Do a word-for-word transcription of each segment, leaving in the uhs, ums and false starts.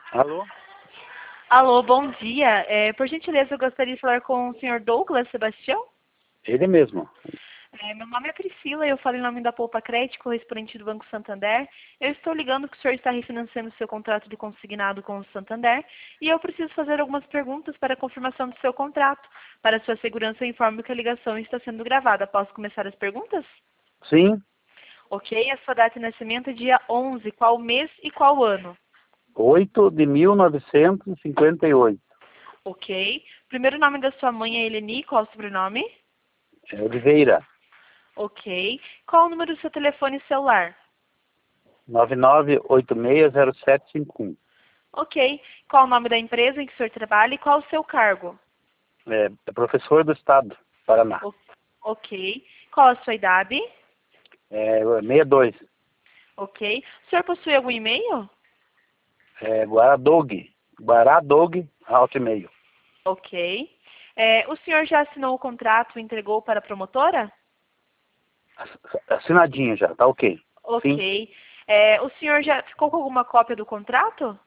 Alô? Alô, bom dia. É, por gentileza, eu gostaria de falar com o senhor Douglas Sebastião. Ele mesmo. É, meu nome é Priscila, eu falo em nome da Poupa Crédito, correspondente do Banco Santander. Eu estou ligando que o senhor está refinanciando seu contrato de consignado com o Santander e eu preciso fazer algumas perguntas para a confirmação do seu contrato. Para sua segurança, eu informo que a ligação está sendo gravada. Posso começar as perguntas? Sim, Ok, a sua data de nascimento é dia onze. Qual mês e qual ano? oito de mil novecentos e cinquenta e oito. Ok. Primeiro nome da sua mãe é Eleni, qual o sobrenome? É Oliveira, Ok. Qual o número do seu telefone celular? nove nove oito seis zero sete cinco um. Ok. Qual o nome da empresa em que o senhor trabalha e qual o seu cargo? É, é professor do Estado, Paraná. O- ok. Qual a sua idade? É sessenta e dois. Ok. O senhor possui algum e-mail? É Guaradog. Guaradog, Hotmail. Ok. É, o senhor já assinou o contrato e entregou para a promotora? Ass- Assinadinho já, tá ok. Sim. Ok. É, o senhor já ficou com alguma cópia do contrato?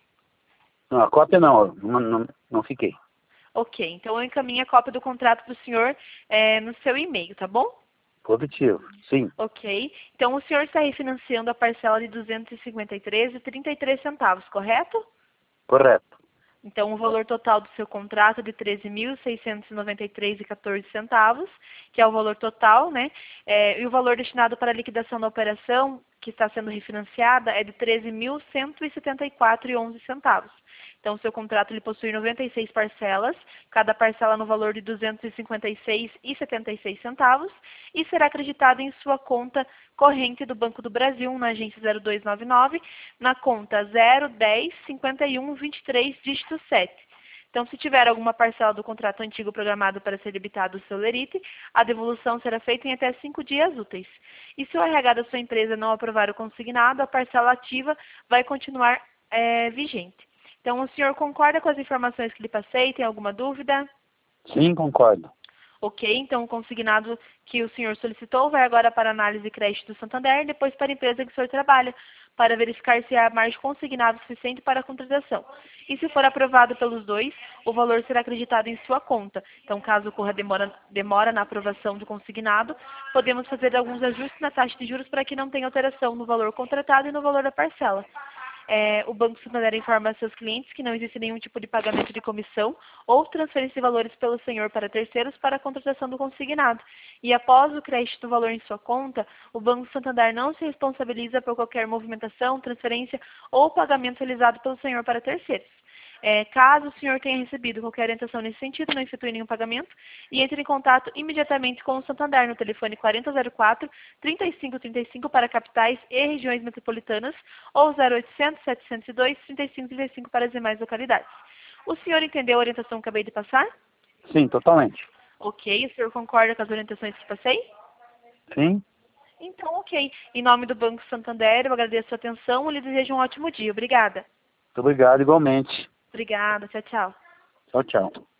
Não, a cópia não, não, não, não fiquei. Ok. Então eu encaminho a cópia do contrato para o senhor é, no seu e-mail, tá bom? Positivo, sim, Ok. Então, o senhor está refinanciando a parcela de duzentos e cinquenta e três reais e trinta e três centavos, correto? correto. Então, o valor total do seu contrato é de treze mil seiscentos e noventa e três reais e quatorze centavos, que é o valor total, né? É, e o valor destinado para a liquidação da operação, que está sendo refinanciada, é de treze mil cento e setenta e quatro reais e onze centavos. Então, o seu contrato ele possui noventa e seis parcelas, cada parcela no valor de duzentos e cinquenta e seis reais e setenta e seis centavos, e será acreditado em sua conta corrente do Banco do Brasil, na agência zero dois nove nove, na conta zero dez cinquenta e um vinte e três, dígito sete. Então, se tiver alguma parcela do contrato antigo programado para ser debitado o seu lerite, a devolução será feita em até cinco dias úteis. E se o R H da sua empresa não aprovar o consignado, a parcela ativa vai continuar é, vigente. Então, o senhor concorda com as informações que lhe passei? Tem alguma dúvida? Sim, concordo. Ok, então o consignado que o senhor solicitou vai agora para a análise de crédito do Santander e depois para a empresa que o senhor trabalha, para verificar se há margem consignado suficiente para a contratação. E se for aprovado pelos dois, o valor será acreditado em sua conta. Então, caso ocorra demora, demora na aprovação do consignado, podemos fazer alguns ajustes na taxa de juros para que não tenha alteração no valor contratado e no valor da parcela. É, o Banco Santander informa a seus clientes que não existe nenhum tipo de pagamento de comissão ou transferência de valores pelo senhor para terceiros para a contratação do consignado. E após o crédito do valor em sua conta, o Banco Santander não se responsabiliza por qualquer movimentação, transferência ou pagamento realizado pelo senhor para terceiros. É, caso o senhor tenha recebido qualquer orientação nesse sentido, não efetue nenhum pagamento e entre em contato imediatamente com o Santander no telefone quarenta zero quatro, trinta e cinco trinta e cinco para capitais e regiões metropolitanas ou zero oitocentos, setecentos e dois, trinta e cinco trinta e cinco para as demais localidades. O senhor entendeu a orientação que acabei de passar? Sim, totalmente. Ok, o senhor concorda com as orientações que passei? Sim, Então, ok. Em nome do Banco Santander, eu agradeço a sua atenção e lhe desejo um ótimo dia. Obrigada. muito obrigado igualmente. Obrigada. Tchau, tchau. Tchau, tchau.